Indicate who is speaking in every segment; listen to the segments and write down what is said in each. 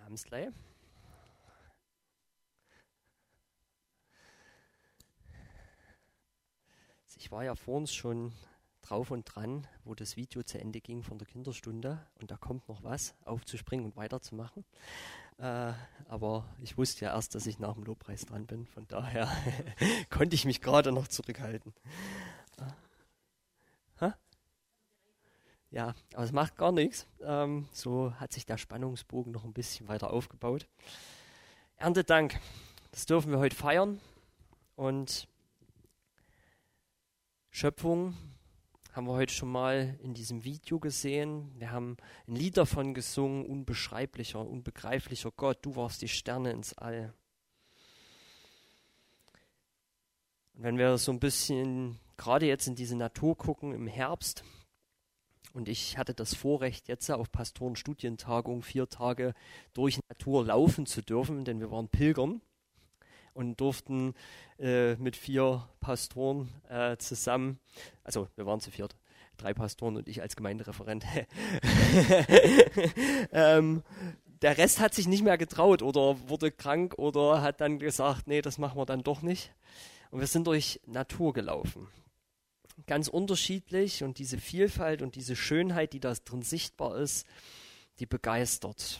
Speaker 1: haben es gleich. Ich war ja vorhin schon drauf und dran, wo das Video zu Ende ging von der Kinderstunde. Und da kommt noch was, aufzuspringen und weiterzumachen. Aber ich wusste ja erst, dass ich nach dem Lobpreis dran bin. Von daher konnte ich mich gerade noch zurückhalten. Ja, aber es macht gar nichts. So hat sich der Spannungsbogen noch ein bisschen weiter aufgebaut. Erntedank, das dürfen wir heute feiern. Und Schöpfung haben wir heute schon mal in diesem Video gesehen. Wir haben ein Lied davon gesungen, unbeschreiblicher, unbegreiflicher Gott, du warfst die Sterne ins All. Und wenn wir so ein bisschen gerade jetzt in diese Natur gucken im Herbst, und ich hatte das Vorrecht, jetzt auf Pastorenstudientagung 4 Tage durch Natur laufen zu dürfen, denn wir waren Pilgern und durften mit 4 Pastoren zusammen, also wir waren zu 4, 3 Pastoren und ich als Gemeindereferent. Der Rest hat sich nicht mehr getraut oder wurde krank oder hat dann gesagt, nee, das machen wir dann doch nicht. Und wir sind durch Natur gelaufen. Ganz unterschiedlich, und diese Vielfalt und diese Schönheit, die da drin sichtbar ist, die begeistert.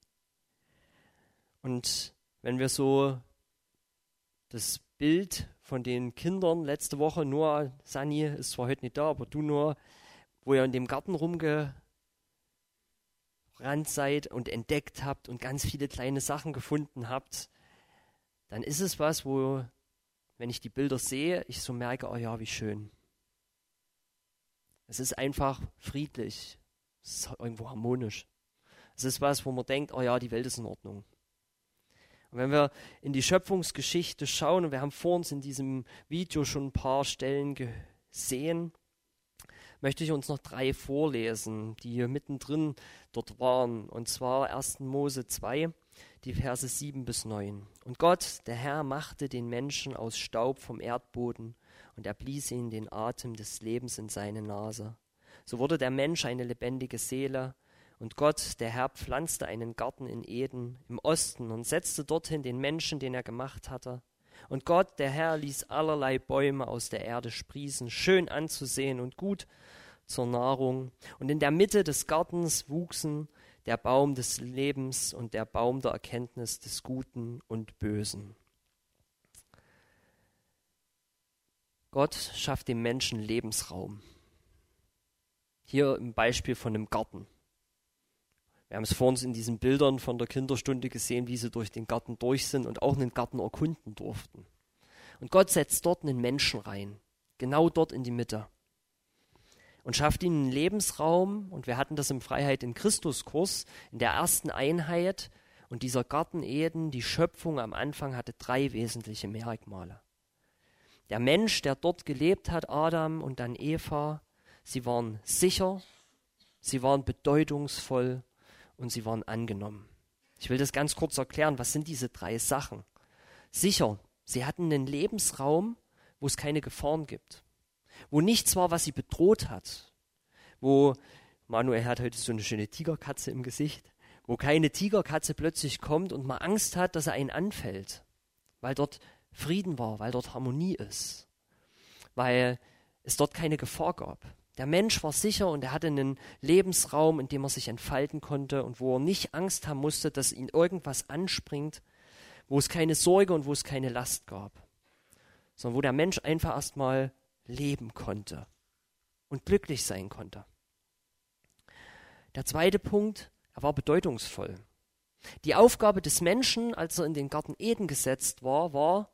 Speaker 1: Und wenn wir so das Bild von den Kindern letzte Woche, Noah, Sani ist zwar heute nicht da, aber du Noah, wo ihr in dem Garten rumgerannt seid und entdeckt habt und ganz viele kleine Sachen gefunden habt, dann ist es was, wo, wenn ich die Bilder sehe, ich so merke, oh ja, wie schön. Es ist einfach friedlich, es ist irgendwo harmonisch. Es ist was, wo man denkt, oh ja, die Welt ist in Ordnung. Und wenn wir in die Schöpfungsgeschichte schauen, und wir haben vor uns in diesem Video schon ein paar Stellen gesehen, möchte ich uns noch 3 vorlesen, die hier mittendrin dort waren. Und zwar 1. Mose 2, die Verse 7 bis 9. Und Gott, der Herr, machte den Menschen aus Staub vom Erdboden, und er blies ihm den Atem des Lebens in seine Nase. So wurde der Mensch eine lebendige Seele. Und Gott, der Herr, pflanzte einen Garten in Eden im Osten und setzte dorthin den Menschen, den er gemacht hatte. Und Gott, der Herr, ließ allerlei Bäume aus der Erde sprießen, schön anzusehen und gut zur Nahrung. Und in der Mitte des Gartens wuchsen der Baum des Lebens und der Baum der Erkenntnis des Guten und Bösen. Gott schafft dem Menschen Lebensraum. Hier im Beispiel von einem Garten. Wir haben es vor uns in diesen Bildern von der Kinderstunde gesehen, wie sie durch den Garten durch sind und auch einen Garten erkunden durften. Und Gott setzt dort einen Menschen rein, genau dort in die Mitte. Und schafft ihnen einen Lebensraum. Und wir hatten das im Freiheit in Christus-Kurs in der ersten Einheit. Und dieser Garten Eden, die Schöpfung am Anfang, hatte 3 wesentliche Merkmale. Der Mensch, der dort gelebt hat, Adam und dann Eva, sie waren sicher, sie waren bedeutungsvoll und sie waren angenommen. Ich will das ganz kurz erklären. Was sind diese 3 Sachen? Sicher, sie hatten einen Lebensraum, wo es keine Gefahren gibt. Wo nichts war, was sie bedroht hat. Wo, Manuel hat heute so eine schöne Tigerkatze im Gesicht, wo keine Tigerkatze plötzlich kommt und man Angst hat, dass er einen anfällt. Weil dort Frieden war, weil dort Harmonie ist. Weil es dort keine Gefahr gab. Der Mensch war sicher und er hatte einen Lebensraum, in dem er sich entfalten konnte und wo er nicht Angst haben musste, dass ihn irgendwas anspringt, wo es keine Sorge und wo es keine Last gab, sondern wo der Mensch einfach erstmal leben konnte und glücklich sein konnte. Der zweite Punkt, er war bedeutungsvoll. Die Aufgabe des Menschen, als er in den Garten Eden gesetzt war,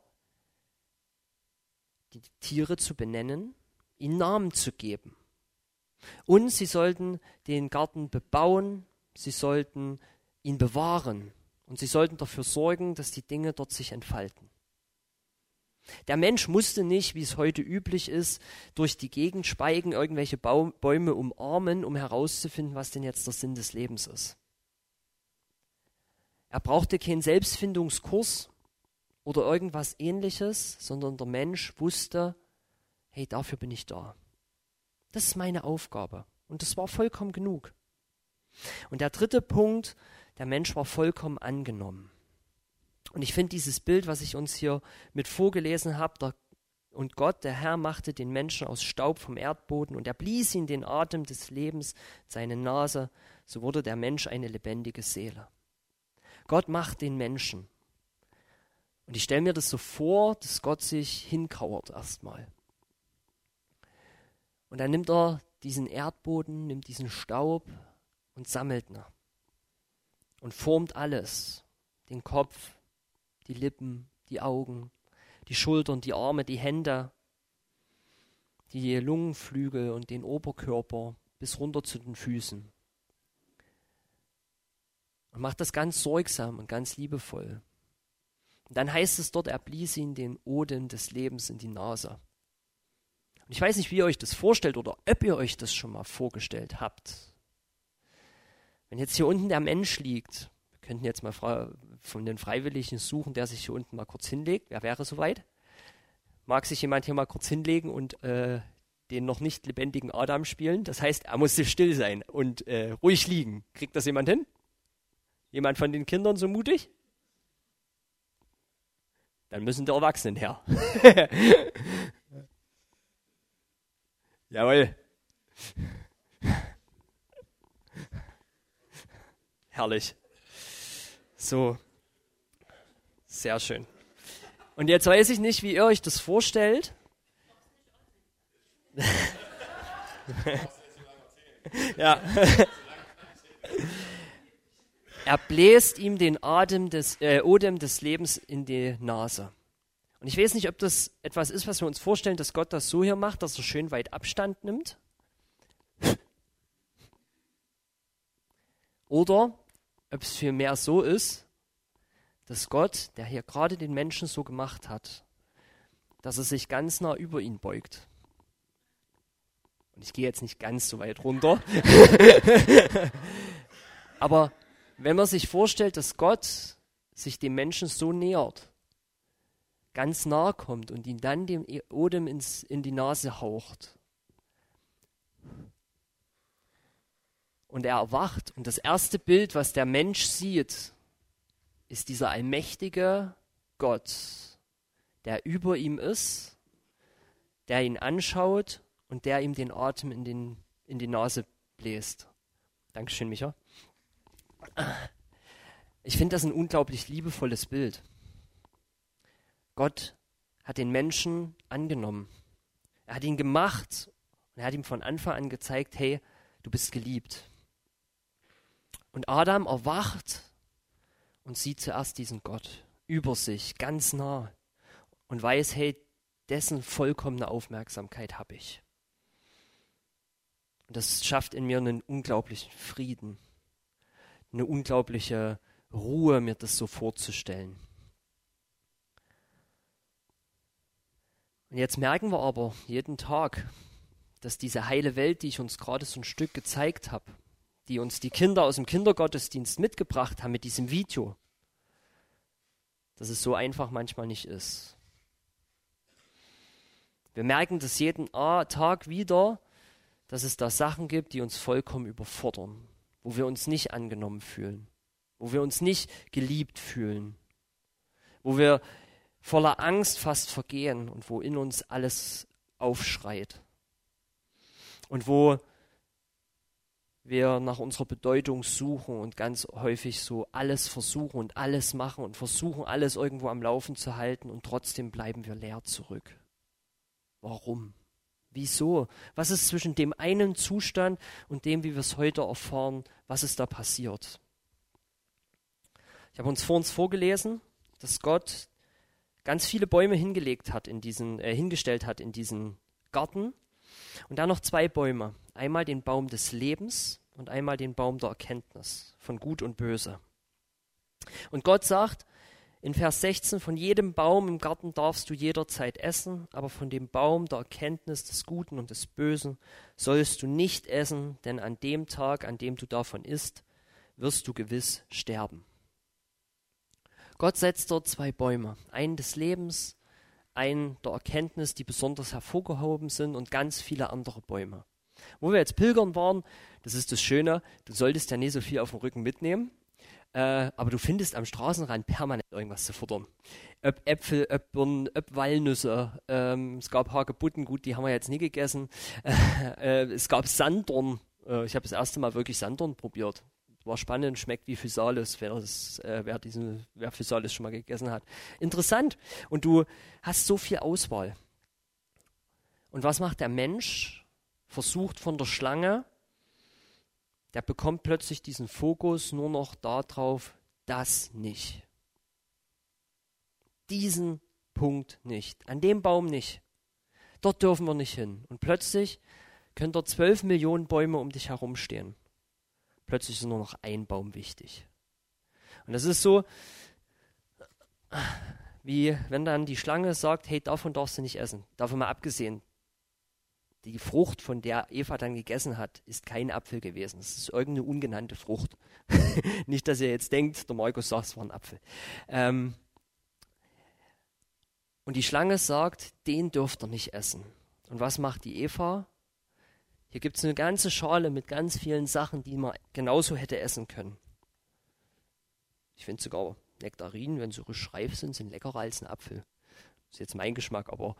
Speaker 1: die Tiere zu benennen, ihnen Namen zu geben. Und sie sollten den Garten bebauen, sie sollten ihn bewahren und sie sollten dafür sorgen, dass die Dinge dort sich entfalten. Der Mensch musste nicht, wie es heute üblich ist, durch die Gegend schweigen, irgendwelche Bäume umarmen, um herauszufinden, was denn jetzt der Sinn des Lebens ist. Er brauchte keinen Selbstfindungskurs oder irgendwas Ähnliches, sondern der Mensch wusste, hey, dafür bin ich da. Das ist meine Aufgabe. Und das war vollkommen genug. Und der dritte Punkt, der Mensch war vollkommen angenommen. Und ich finde dieses Bild, was ich uns hier mit vorgelesen habe, und Gott, der Herr, machte den Menschen aus Staub vom Erdboden und er blies ihm den Atem des Lebens in seine Nase, so wurde der Mensch eine lebendige Seele. Gott macht den Menschen. Und ich stelle mir das so vor, dass Gott sich hinkauert erstmal. Und dann nimmt er diesen Erdboden, nimmt diesen Staub und sammelt ihn. Und formt alles. Den Kopf, die Lippen, die Augen, die Schultern, die Arme, die Hände, die Lungenflügel und den Oberkörper bis runter zu den Füßen. Und macht das ganz sorgsam und ganz liebevoll. Und dann heißt es dort, er blies ihm den Odem des Lebens in die Nase. Und ich weiß nicht, wie ihr euch das vorstellt oder ob ihr euch das schon mal vorgestellt habt. Wenn jetzt hier unten der Mensch liegt, wir könnten jetzt mal von den Freiwilligen suchen, der sich hier unten mal kurz hinlegt. Wer wäre soweit? Mag sich jemand hier mal kurz hinlegen und den noch nicht lebendigen Adam spielen? Das heißt, er musste still sein und ruhig liegen. Kriegt das jemand hin? Jemand von den Kindern so mutig? Dann müssen die Erwachsenen her. Jawohl. Herrlich. So. Sehr schön. Und jetzt weiß ich nicht, wie ihr euch das vorstellt. Ja. Er bläst ihm den Odem des Lebens in die Nase. Und ich weiß nicht, ob das etwas ist, was wir uns vorstellen, dass Gott das so hier macht, dass er schön weit Abstand nimmt. Oder ob es vielmehr so ist, dass Gott, der hier gerade den Menschen so gemacht hat, dass er sich ganz nah über ihn beugt. Und ich gehe jetzt nicht ganz so weit runter. Aber wenn man sich vorstellt, dass Gott sich dem Menschen so nähert, ganz nah kommt und ihn dann dem Odem in die Nase haucht und er erwacht und das erste Bild, was der Mensch sieht, ist dieser allmächtige Gott, der über ihm ist, der ihn anschaut und der ihm den Atem in die Nase bläst. Dankeschön, Micha. Ich finde das ein unglaublich liebevolles Bild. Gott hat den Menschen angenommen. Er hat ihn gemacht und er hat ihm von Anfang an gezeigt, hey, du bist geliebt. Und Adam erwacht und sieht zuerst diesen Gott über sich, ganz nah und weiß, hey, dessen vollkommene Aufmerksamkeit habe ich. Und das schafft in mir einen unglaublichen Frieden, eine unglaubliche Ruhe, mir das so vorzustellen. Und jetzt merken wir aber jeden Tag, dass diese heile Welt, die ich uns gerade so ein Stück gezeigt habe, die uns die Kinder aus dem Kindergottesdienst mitgebracht haben mit diesem Video, dass es so einfach manchmal nicht ist. Wir merken das jeden Tag wieder, dass es da Sachen gibt, die uns vollkommen überfordern, wo wir uns nicht angenommen fühlen, wo wir uns nicht geliebt fühlen, wo wir voller Angst fast vergehen und wo in uns alles aufschreit und wo wir nach unserer Bedeutung suchen und ganz häufig so alles versuchen und alles machen und versuchen, alles irgendwo am Laufen zu halten und trotzdem bleiben wir leer zurück. Warum? Wieso? Was ist zwischen dem einen Zustand und dem, wie wir es heute erfahren, was ist da passiert? Ich habe uns vor uns vorgelesen, dass Gott ganz viele Bäume hingestellt hat in diesen Garten und dann noch 2 Bäume. Einmal den Baum des Lebens und einmal den Baum der Erkenntnis von Gut und Böse. Und Gott sagt in Vers 16, von jedem Baum im Garten darfst du jederzeit essen, aber von dem Baum der Erkenntnis des Guten und des Bösen sollst du nicht essen, denn an dem Tag, an dem du davon isst, wirst du gewiss sterben. Gott setzt dort 2 Bäume, einen des Lebens, einen der Erkenntnis, die besonders hervorgehoben sind und ganz viele andere Bäume. Wo wir jetzt pilgern waren, das ist das Schöne, du solltest ja nicht so viel auf dem Rücken mitnehmen, Aber du findest am Straßenrand permanent irgendwas zu futtern. Ob Äpfel, ob Birnen, ob Walnüsse. Es gab Hagebutten, gut, die haben wir jetzt nie gegessen. Es gab Sanddorn. Ich habe das erste Mal wirklich Sanddorn probiert. War spannend, schmeckt wie Physalis, wer Physalis schon mal gegessen hat. Interessant. Und du hast so viel Auswahl. Und was macht der Mensch? Versucht von der Schlange, der bekommt plötzlich diesen Fokus nur noch darauf, das nicht. Diesen Punkt nicht. An dem Baum nicht. Dort dürfen wir nicht hin. Und plötzlich können dort 12 Millionen Bäume um dich herum stehen. Plötzlich ist nur noch ein Baum wichtig. Und das ist so, wie wenn dann die Schlange sagt, hey, davon darfst du nicht essen. Davon mal abgesehen, die Frucht, von der Eva dann gegessen hat, ist kein Apfel gewesen. Es ist irgendeine ungenannte Frucht. Nicht, dass ihr jetzt denkt, der Markus sagt, es war ein Apfel. Und die Schlange sagt, den dürft ihr nicht essen. Und was macht die Eva? Hier gibt es eine ganze Schale mit ganz vielen Sachen, die man genauso hätte essen können. Ich finde sogar Nektarinen, wenn sie frisch reif sind, sind leckerer als ein Apfel. Das ist jetzt mein Geschmack, aber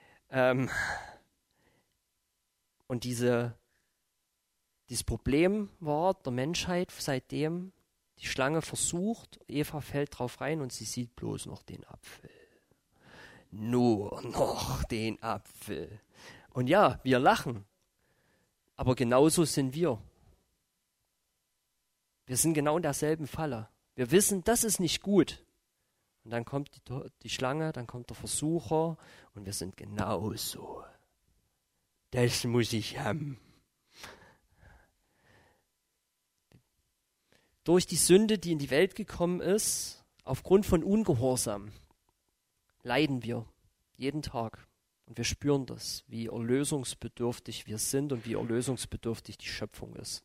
Speaker 1: und dieses Problem war der Menschheit seitdem, die Schlange versucht, Eva fällt drauf rein und sie sieht bloß noch den Apfel. Nur noch den Apfel. Und ja, wir lachen. Aber genauso sind wir. Wir sind genau in derselben Falle. Wir wissen, das ist nicht gut. Und dann kommt die Schlange, dann kommt der Versucher und wir sind genauso. Das muss ich haben. Durch die Sünde, die in die Welt gekommen ist, aufgrund von Ungehorsam, leiden wir jeden Tag. Und wir spüren das, wie erlösungsbedürftig wir sind und wie erlösungsbedürftig die Schöpfung ist.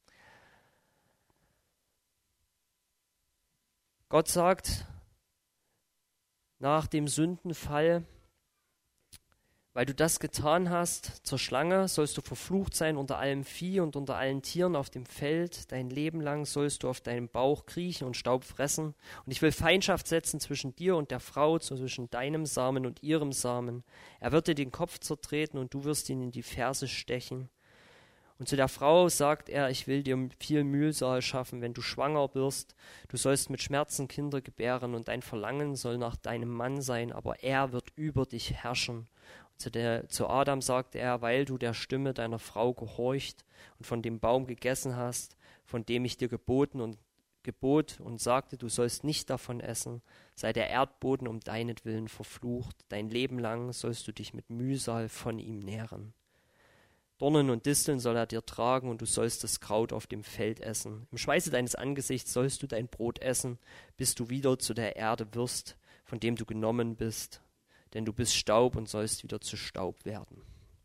Speaker 1: Gott sagt nach dem Sündenfall, weil du das getan hast zur Schlange, sollst du verflucht sein unter allem Vieh und unter allen Tieren auf dem Feld. Dein Leben lang sollst du auf deinem Bauch kriechen und Staub fressen. Und ich will Feindschaft setzen zwischen dir und der Frau, zwischen deinem Samen und ihrem Samen. Er wird dir den Kopf zertreten und du wirst ihn in die Ferse stechen. Und zu der Frau sagt er, ich will dir viel Mühsal schaffen, wenn du schwanger wirst. Du sollst mit Schmerzen Kinder gebären und dein Verlangen soll nach deinem Mann sein, aber er wird über dich herrschen. Zu Adam sagte er, weil du der Stimme deiner Frau gehorcht und von dem Baum gegessen hast, von dem ich dir gebot und sagte, du sollst nicht davon essen, sei der Erdboden um deinetwillen verflucht. Dein Leben lang sollst du dich mit Mühsal von ihm nähren. Dornen und Disteln soll er dir tragen und du sollst das Kraut auf dem Feld essen. Im Schweiße deines Angesichts sollst du dein Brot essen, bis du wieder zu der Erde wirst, von dem du genommen bist. Denn du bist Staub und sollst wieder zu Staub werden.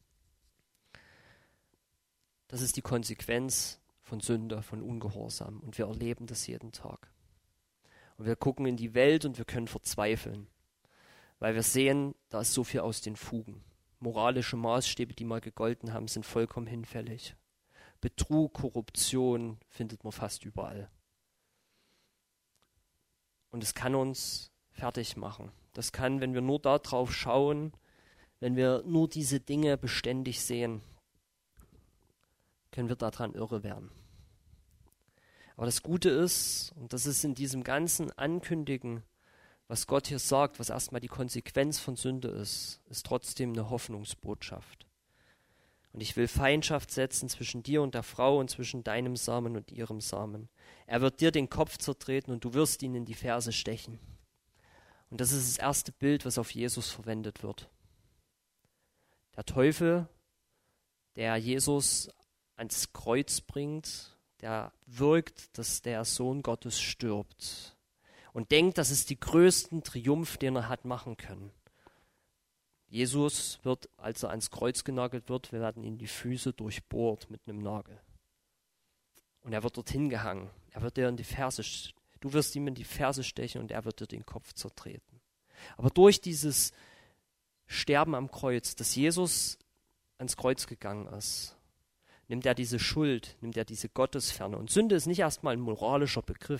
Speaker 1: Das ist die Konsequenz von Sünde, von Ungehorsam. Und wir erleben das jeden Tag. Und wir gucken in die Welt und wir können verzweifeln, weil wir sehen, da ist so viel aus den Fugen. Moralische Maßstäbe, die mal gegolten haben, sind vollkommen hinfällig. Betrug, Korruption findet man fast überall. Und es kann uns fertig machen. Das kann, wenn wir nur darauf schauen, wenn wir nur diese Dinge beständig sehen, können wir daran irre werden. Aber das Gute ist, und das ist in diesem ganzen Ankündigen, was Gott hier sagt, was erstmal die Konsequenz von Sünde ist trotzdem eine Hoffnungsbotschaft. Und ich will Feindschaft setzen zwischen dir und der Frau und zwischen deinem Samen und ihrem Samen. Er wird dir den Kopf zertreten und du wirst ihn in die Ferse stechen. Und das ist das erste Bild, was auf Jesus verwendet wird. Der Teufel, der Jesus ans Kreuz bringt, der wirkt, dass der Sohn Gottes stirbt und denkt, das ist der größte Triumph, den er hat machen können. Jesus wird, als er ans Kreuz genagelt wird, werden ihm die Füße durchbohrt mit einem Nagel. Und er wird dorthin gehangen. Er wird dir in die Ferse Du wirst ihm in die Ferse stechen und er wird dir den Kopf zertreten. Aber durch dieses Sterben am Kreuz, dass Jesus ans Kreuz gegangen ist, nimmt er diese Schuld, nimmt er diese Gottesferne. Und Sünde ist nicht erstmal ein moralischer Begriff,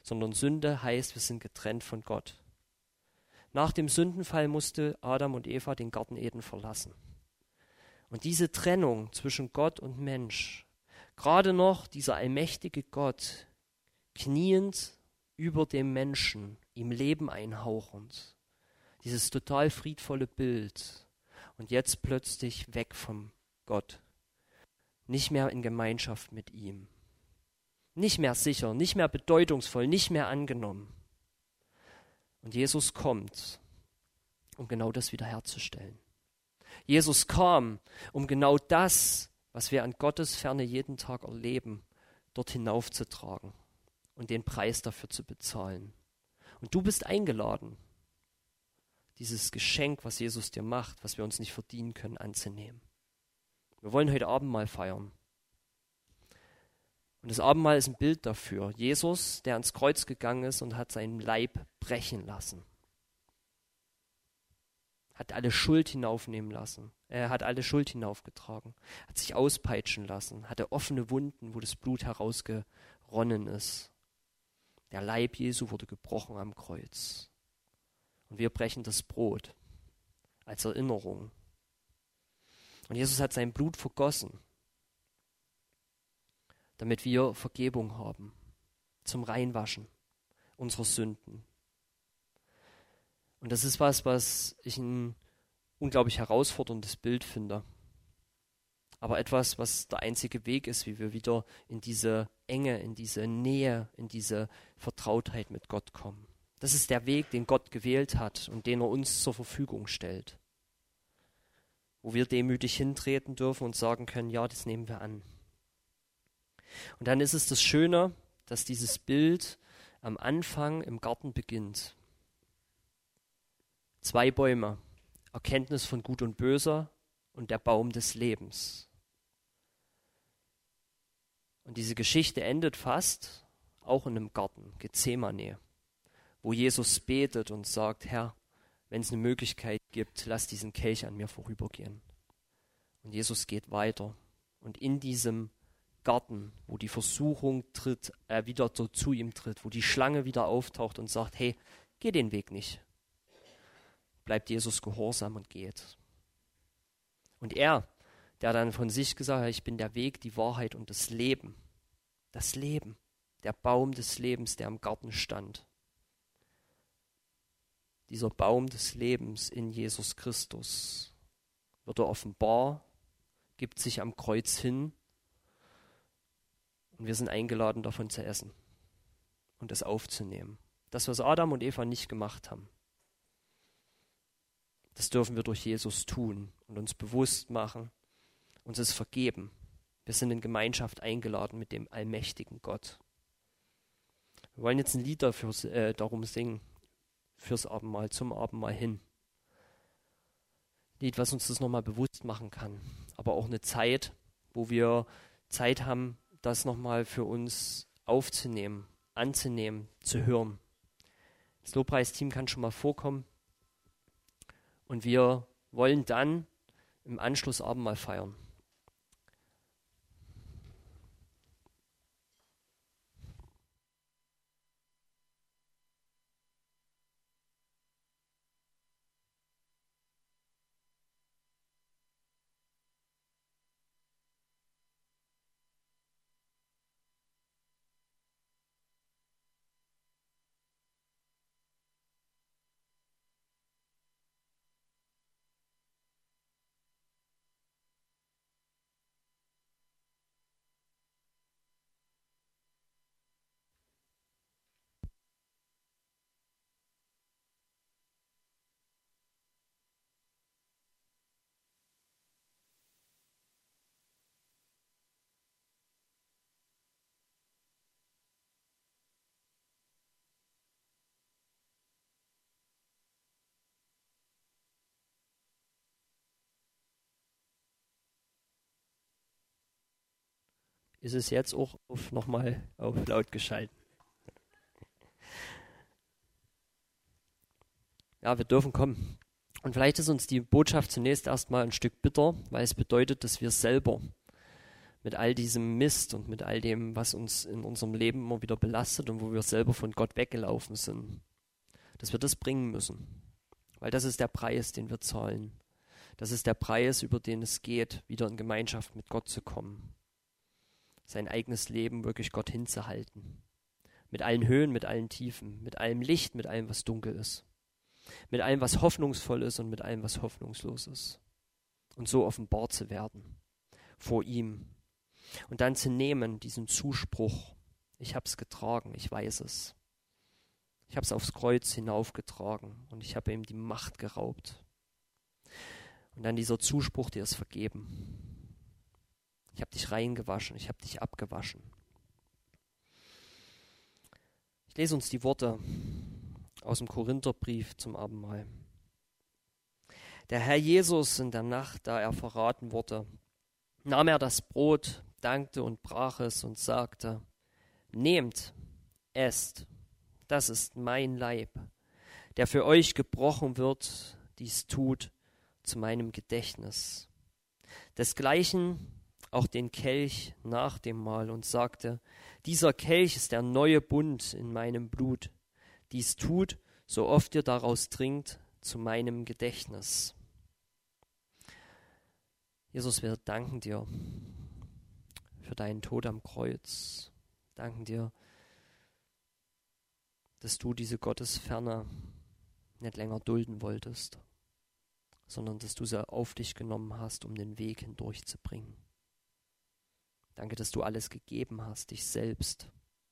Speaker 1: sondern Sünde heißt, wir sind getrennt von Gott. Nach dem Sündenfall musste Adam und Eva den Garten Eden verlassen. Und diese Trennung zwischen Gott und Mensch, gerade noch dieser allmächtige Gott, kniend über dem Menschen, ihm Leben einhauchend, dieses total friedvolle Bild und jetzt plötzlich weg vom Gott, nicht mehr in Gemeinschaft mit ihm, nicht mehr sicher, nicht mehr bedeutungsvoll, nicht mehr angenommen. Und Jesus kommt, um genau das wiederherzustellen. Jesus kam, um genau das, was wir an Gottes Ferne jeden Tag erleben, dort hinaufzutragen und den Preis dafür zu bezahlen. Und du bist eingeladen, dieses Geschenk, was Jesus dir macht, was wir uns nicht verdienen können, anzunehmen. Wir wollen heute Abendmahl feiern. Und das Abendmahl ist ein Bild dafür. Jesus, der ans Kreuz gegangen ist und hat seinen Leib brechen lassen. Hat alle Schuld hinaufnehmen lassen. Er hat alle Schuld hinaufgetragen. Hat sich auspeitschen lassen. Hatte offene Wunden, wo das Blut herausgeronnen ist. Der Leib Jesu wurde gebrochen am Kreuz. Und wir brechen das Brot als Erinnerung. Und Jesus hat sein Blut vergossen, damit wir Vergebung haben, zum Reinwaschen unserer Sünden. Und das ist was ich ein unglaublich herausforderndes Bild finde. Aber etwas, was der einzige Weg ist, wie wir wieder in diese Enge, in diese Nähe, in diese Vertrautheit mit Gott kommen. Das ist der Weg, den Gott gewählt hat und den er uns zur Verfügung stellt. Wo wir demütig hintreten dürfen und sagen können, ja, das nehmen wir an. Und dann ist es das Schöne, dass dieses Bild am Anfang im Garten beginnt. 2 Bäume, Erkenntnis von Gut und Böse und der Baum des Lebens. Und diese Geschichte endet fast auch in einem Garten, Gethsemane, wo Jesus betet und sagt, Herr, wenn es eine Möglichkeit gibt, lass diesen Kelch an mir vorübergehen. Und Jesus geht weiter. Und in diesem Garten, wo die Versuchung wieder so zu ihm tritt, wo die Schlange wieder auftaucht und sagt, hey, geh den Weg nicht, bleibt Jesus gehorsam und geht. Und er, der dann von sich gesagt hat, ich bin der Weg, die Wahrheit und das Leben, der Baum des Lebens, der im Garten stand. Dieser Baum des Lebens in Jesus Christus wird er offenbar, gibt sich am Kreuz hin und wir sind eingeladen, davon zu essen und es aufzunehmen. Das, was Adam und Eva nicht gemacht haben, das dürfen wir durch Jesus tun und uns bewusst machen, uns es vergeben. Wir sind in Gemeinschaft eingeladen mit dem allmächtigen Gott. Wir wollen jetzt ein Lied darum singen, fürs Abendmahl, zum Abendmahl hin. Lied, was uns das nochmal bewusst machen kann. Aber auch eine Zeit, wo wir Zeit haben, das nochmal für uns aufzunehmen, anzunehmen, zu hören. Das Lobpreisteam kann schon mal vorkommen. Und wir wollen dann im Anschluss Abendmahl feiern. Ist es jetzt auch nochmal auf laut geschalten. Ja, wir dürfen kommen. Und vielleicht ist uns die Botschaft zunächst erstmal ein Stück bitter, weil es bedeutet, dass wir selber mit all diesem Mist und mit all dem, was uns in unserem Leben immer wieder belastet und wo wir selber von Gott weggelaufen sind, dass wir das bringen müssen. Weil das ist der Preis, den wir zahlen. Das ist der Preis, über den es geht, wieder in Gemeinschaft mit Gott zu kommen. Sein eigenes Leben wirklich Gott hinzuhalten. Mit allen Höhen, mit allen Tiefen, mit allem Licht, mit allem, was dunkel ist. Mit allem, was hoffnungsvoll ist und mit allem, was hoffnungslos ist. Und so offenbar zu werden vor ihm. Und dann zu nehmen, diesen Zuspruch, ich habe es getragen, ich weiß es. Ich habe es aufs Kreuz hinaufgetragen und ich habe ihm die Macht geraubt. Und dann dieser Zuspruch, dir ist vergeben. Ich habe dich reingewaschen, ich habe dich abgewaschen. Ich lese uns die Worte aus dem Korintherbrief zum Abendmahl. Der Herr Jesus in der Nacht, da er verraten wurde, nahm er das Brot, dankte und brach es und sagte, nehmt, esst, das ist mein Leib, der für euch gebrochen wird, dies tut zu meinem Gedächtnis. Desgleichen auch den Kelch nach dem Mahl und sagte, dieser Kelch ist der neue Bund in meinem Blut. Dies tut, so oft ihr daraus trinkt, zu meinem Gedächtnis. Jesus, wir danken dir für deinen Tod am Kreuz. Danken dir, dass du diese Gottesferne nicht länger dulden wolltest, sondern dass du sie auf dich genommen hast, um den Weg hindurchzubringen. Danke, dass du alles gegeben hast, dich selbst.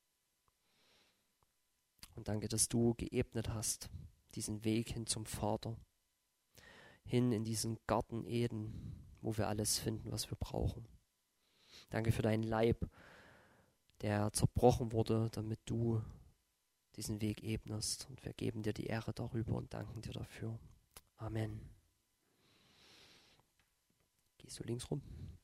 Speaker 1: Und danke, dass du geebnet hast, diesen Weg hin zum Vater, hin in diesen Garten Eden, wo wir alles finden, was wir brauchen. Danke für deinen Leib, der zerbrochen wurde, damit du diesen Weg ebnest. Und wir geben dir die Ehre darüber und danken dir dafür. Amen. Gehst du links rum?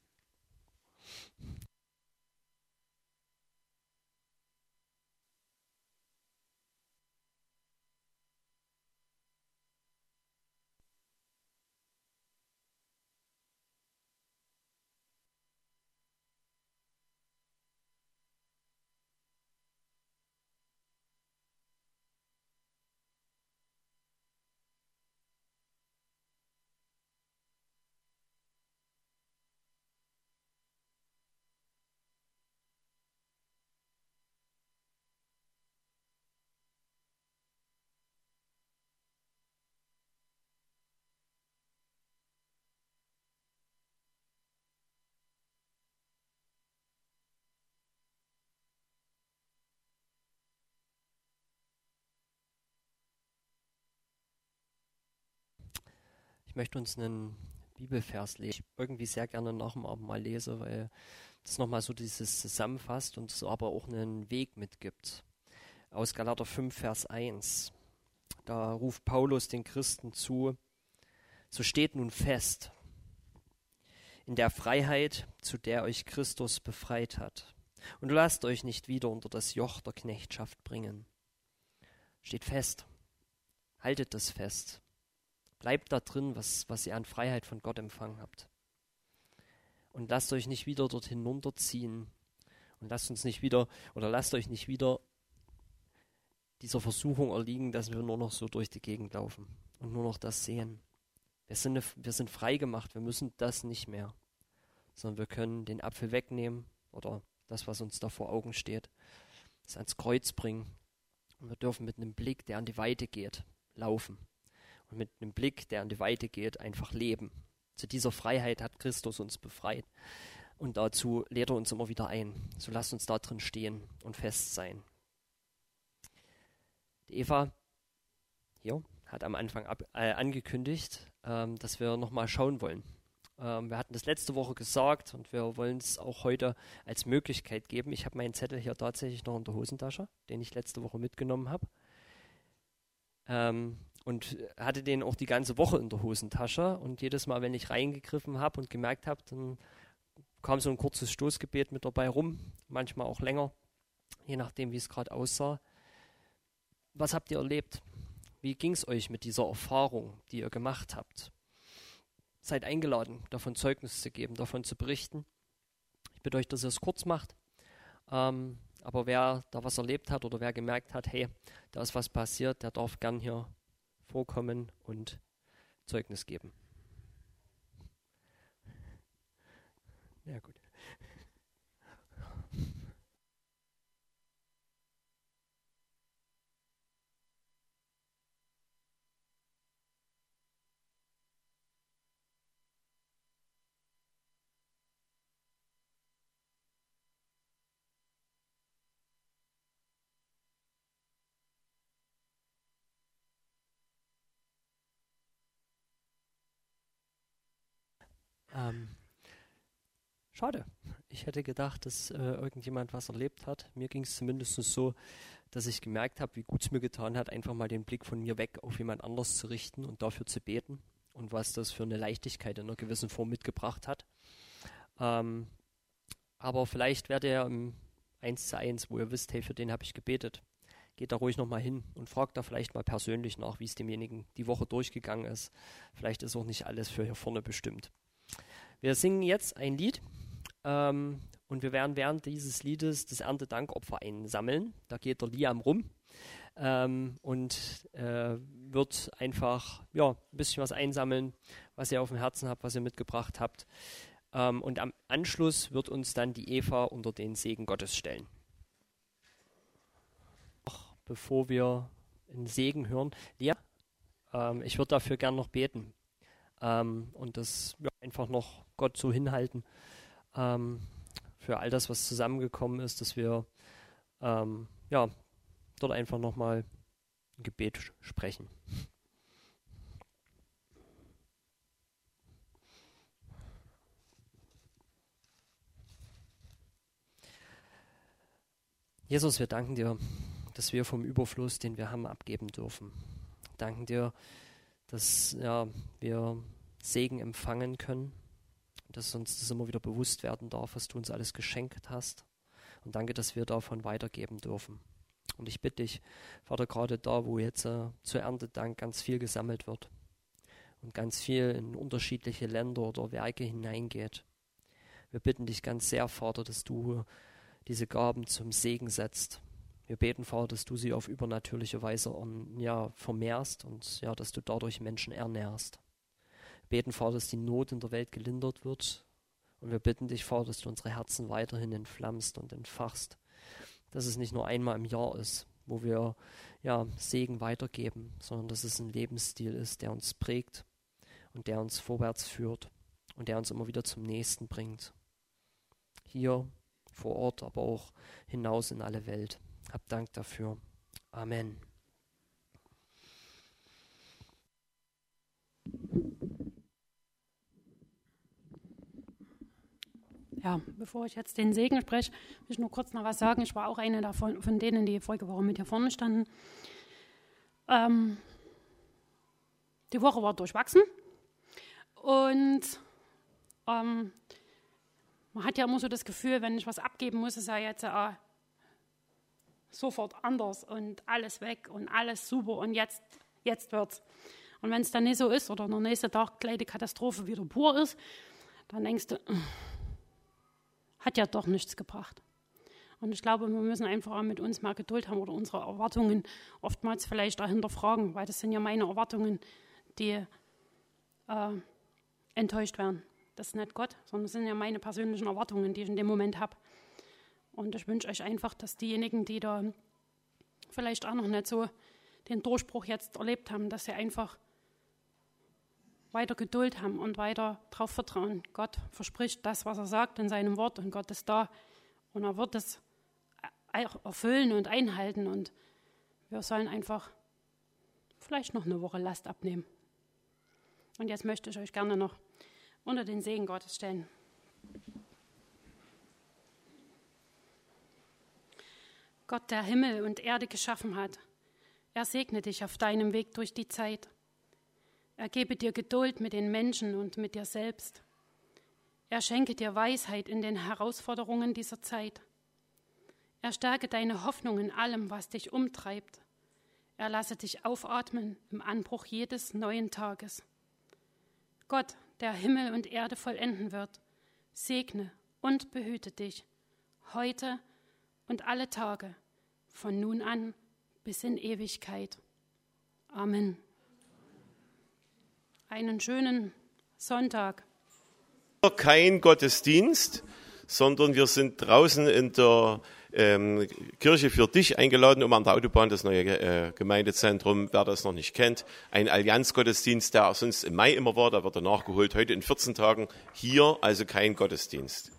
Speaker 1: Ich möchte uns einen Bibelvers lesen, ich irgendwie sehr gerne nach dem Abendmahl lese, weil das nochmal so dieses zusammenfasst und es aber auch einen Weg mitgibt. Aus Galater 5, Vers 1. Da ruft Paulus den Christen zu, so steht nun fest, in der Freiheit, zu der euch Christus befreit hat. Und lasst euch nicht wieder unter das Joch der Knechtschaft bringen. Steht fest, haltet das fest. Bleibt da drin, was ihr an Freiheit von Gott empfangen habt. Und lasst euch nicht wieder dort hinunterziehen. Und lasst euch nicht wieder dieser Versuchung erliegen, dass wir nur noch so durch die Gegend laufen und nur noch das sehen. Wir sind frei gemacht, wir müssen das nicht mehr. Sondern wir können den Apfel wegnehmen oder das, was uns da vor Augen steht, es ans Kreuz bringen. Und wir dürfen mit einem Blick, der an die Weite geht, laufen. Und mit einem Blick, der an die Weite geht, einfach leben. Zu dieser Freiheit hat Christus uns befreit. Und dazu lädt er uns immer wieder ein. So lasst uns da drin stehen und fest sein. Die Eva hier hat am Anfang angekündigt, dass wir nochmal schauen wollen. Wir hatten das letzte Woche gesagt und wir wollen es auch heute als Möglichkeit geben. Ich habe meinen Zettel hier tatsächlich noch in der Hosentasche, den ich letzte Woche mitgenommen habe. Und hatte den auch die ganze Woche in der Hosentasche. Und jedes Mal, wenn ich reingegriffen habe und gemerkt habe, dann kam so ein kurzes Stoßgebet mit dabei rum, manchmal auch länger, je nachdem, wie es gerade aussah. Was habt ihr erlebt? Wie ging es euch mit dieser Erfahrung, die ihr gemacht habt? Seid eingeladen, davon Zeugnis zu geben, davon zu berichten. Ich bitte euch, dass ihr es kurz macht. Aber wer da was erlebt hat oder wer gemerkt hat, hey, da ist was passiert, der darf gern hier vorkommen und Zeugnis geben. Ja, gut. Schade. Ich hätte gedacht, dass irgendjemand was erlebt hat. Mir ging es zumindest so, dass ich gemerkt habe, wie gut es mir getan hat, einfach mal den Blick von mir weg auf jemand anders zu richten und dafür zu beten und was das für eine Leichtigkeit in einer gewissen Form mitgebracht hat. Aber vielleicht werdet ihr im 1:1, wo ihr wisst, hey, für den habe ich gebetet. Geht da ruhig nochmal hin und fragt da vielleicht mal persönlich nach, wie es demjenigen die Woche durchgegangen ist. Vielleicht ist auch nicht alles für hier vorne bestimmt. Wir singen jetzt ein Lied und wir werden während dieses Liedes das Erntedankopfer einsammeln. Da geht der Liam rum und wird einfach ein bisschen was einsammeln, was ihr auf dem Herzen habt, was ihr mitgebracht habt. Und am Anschluss wird uns dann die Eva unter den Segen Gottes stellen. Bevor wir einen Segen hören, Lia, ich würde dafür gern noch beten und das einfach noch Gott so hinhalten für all das, was zusammengekommen ist, dass wir dort einfach nochmal ein Gebet sprechen. Jesus, wir danken dir, dass wir vom Überfluss, den wir haben, abgeben dürfen. Danken dir, dass wir Segen empfangen können, dass uns das immer wieder bewusst werden darf, was du uns alles geschenkt hast. Und danke, dass wir davon weitergeben dürfen. Und ich bitte dich, Vater, gerade da, wo jetzt zur Erntedank ganz viel gesammelt wird und ganz viel in unterschiedliche Länder oder Werke hineingeht. Wir bitten dich ganz sehr, Vater, dass du diese Gaben zum Segen setzt. Wir beten, Vater, dass du sie auf übernatürliche Weise vermehrst und dass du dadurch Menschen ernährst. Wir beten, Vater, dass die Not in der Welt gelindert wird. Und wir bitten dich, Vater, dass du unsere Herzen weiterhin entflammst und entfachst. Dass es nicht nur einmal im Jahr ist, wo wir Segen weitergeben, sondern dass es ein Lebensstil ist, der uns prägt und der uns vorwärts führt und der uns immer wieder zum Nächsten bringt. Hier vor Ort, aber auch hinaus in alle Welt. Hab Dank dafür. Amen.
Speaker 2: Ja, bevor ich jetzt den Segen spreche, will ich nur kurz noch was sagen. Ich war auch eine davon, von denen, die vorige Woche mit hier vorne standen. Die Woche war durchwachsen und man hat ja immer so das Gefühl, wenn ich was abgeben muss, ist ja jetzt sofort anders und alles weg und alles super und jetzt wird's. Und wenn es dann nicht so ist oder der nächste Tag gleich die Katastrophe wieder pur ist, dann denkst du, hat ja doch nichts gebracht. Und ich glaube, wir müssen einfach auch mit uns mehr Geduld haben oder unsere Erwartungen oftmals vielleicht dahinter fragen, weil das sind ja meine Erwartungen, die enttäuscht werden. Das ist nicht Gott, sondern das sind ja meine persönlichen Erwartungen, die ich in dem Moment habe. Und ich wünsche euch einfach, dass diejenigen, die da vielleicht auch noch nicht so den Durchbruch jetzt erlebt haben, dass sie einfach weiter Geduld haben und weiter darauf vertrauen. Gott verspricht das, was er sagt in seinem Wort und Gott ist da und er wird es erfüllen und einhalten und wir sollen einfach vielleicht noch eine Woche Last abnehmen. Und jetzt möchte ich euch gerne noch unter den Segen Gottes stellen. Gott, der Himmel und Erde geschaffen hat, er segne dich auf deinem Weg durch die Zeit. Er gebe dir Geduld mit den Menschen und mit dir selbst. Er schenke dir Weisheit in den Herausforderungen dieser Zeit. Er stärke deine Hoffnung in allem, was dich umtreibt. Er lasse dich aufatmen im Anbruch jedes neuen Tages. Gott, der Himmel und Erde vollenden wird, segne und behüte dich, heute und alle Tage, von nun an bis in Ewigkeit. Amen. Einen schönen Sonntag.
Speaker 3: Kein Gottesdienst, sondern wir sind draußen in der Kirche für dich eingeladen, an der Autobahn, das neue Gemeindezentrum, wer das noch nicht kennt. Ein Allianzgottesdienst, der sonst im Mai immer war, da wird er nachgeholt, heute in 14 Tagen hier, also kein Gottesdienst.